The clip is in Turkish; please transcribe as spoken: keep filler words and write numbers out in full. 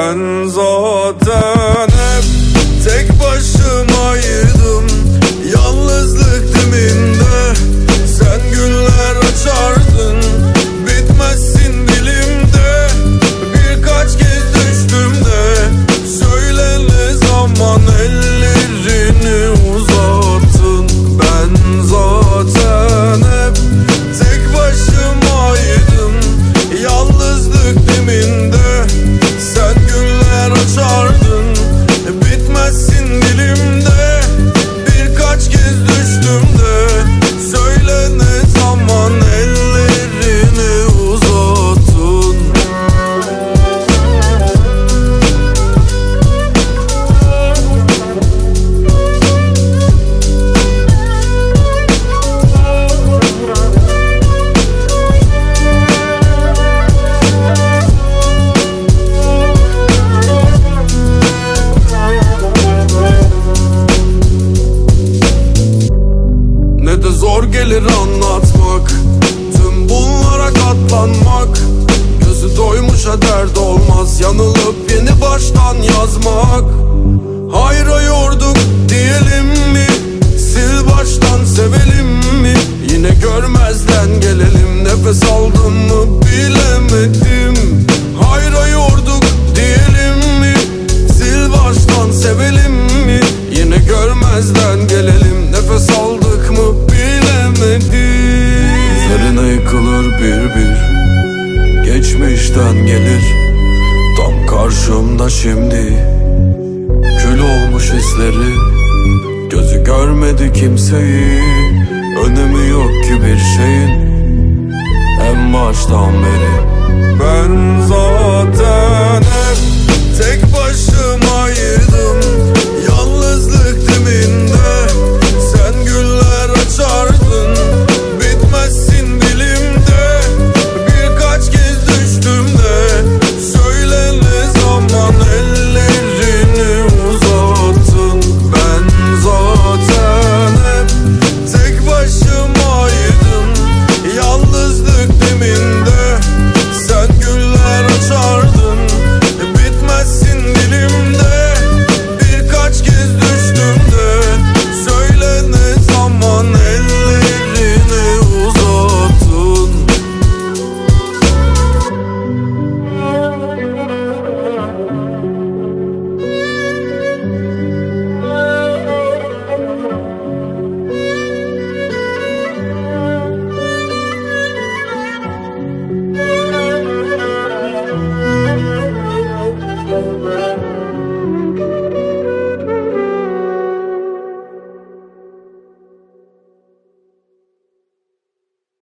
Ben zaten hep tek başımaydım, yalnızlık diminde. Sen güller açardın, bitmezsin dilimde. Birkaç kez düştüm de söyle ne zaman ellerini uzattın. Ben zaten hep tek başımaydım, yalnızlık diminde. Sen güller açardın, bitmezsin dilimde. Birkaç kez düştüm de söyle ne zaman ellerini uzattın. Ne de zor gelir anlatmak, tüm bunlara katlanmak. Gözü doymuşa dert olmaz, yanılıp yeni baştan yazmak. Hayra yorduk diyelim mi, sil baştan sevelim mi? Yine görmezden gelelim, nefes aldım mı bilemedim. Hayra yorduk diyelim mi, sil baştan sevelim mi? Yine görmezden gelelim, nefes aldık mı bilemedim. Üzerine yıkılır bir bir, geçmişten gelir. Tam karşımda şimdi, kül olmuş hisleri. Gözü görmedi kimseyi, önemi yok ki bir şeyin en baştan beri. Ben zaten